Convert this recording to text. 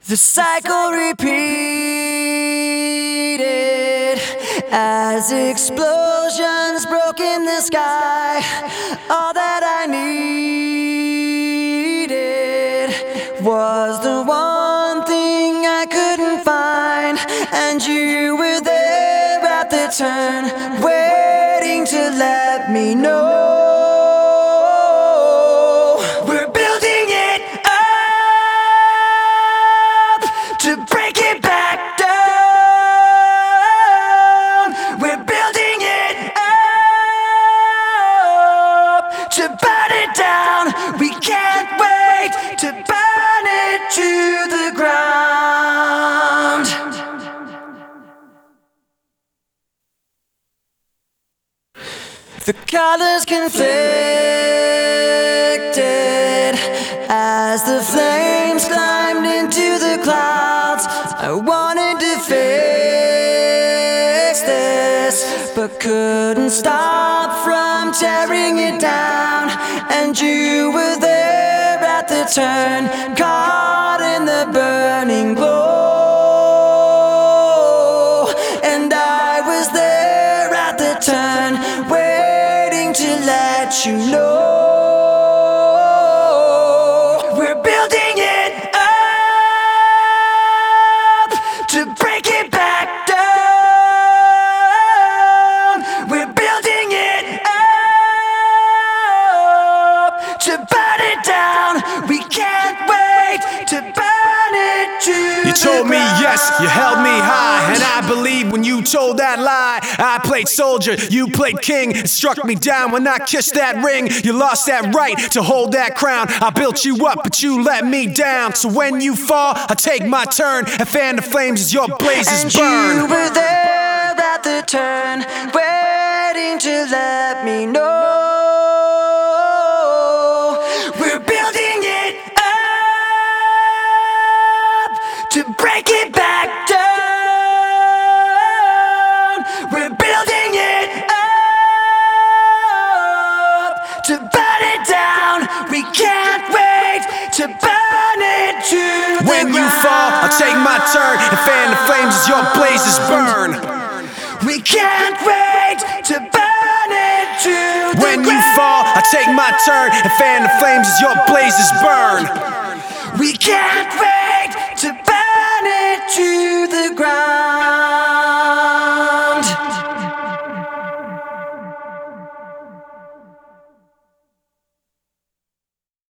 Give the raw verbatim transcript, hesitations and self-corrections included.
The cycle repeated as explosions broke in the sky. All that I needed was the one thing I couldn't find, and you were there at the turn, waiting to let me know. To break it back down, we're building it up. To burn it down, we can't wait to burn it to the ground. The colors conflicted as the flames climbed into the clouds. I wanted to fix this, but couldn't stop from tearing it down. And you were there at the turn, caught in the burning glow. And I was there at the turn, waiting to let you know. To break it back down, we're building it up. To burn it down, we can't wait to burn it to You told the me ground. yes, you held me high, and I believed when you told that lie. I played soldier, you played king. It struck me down when I kissed that ring. You lost that right to hold that crown. I built you up, but you let me down. So when you fall, I take my turn and fan the flames as your blazes And burn. you were there at the turn, waiting to let me know. We're building it up to break it back down. We're building it up to burn it down. We can't wait to burn it to When the you ground. fall, I'll take my turn and fan the flames as your blazes burn. We can't wait to burn it to the When you ground. fall, I'll take my turn and fan the flames as your blazes burn. We can't wait to burn it to the ground.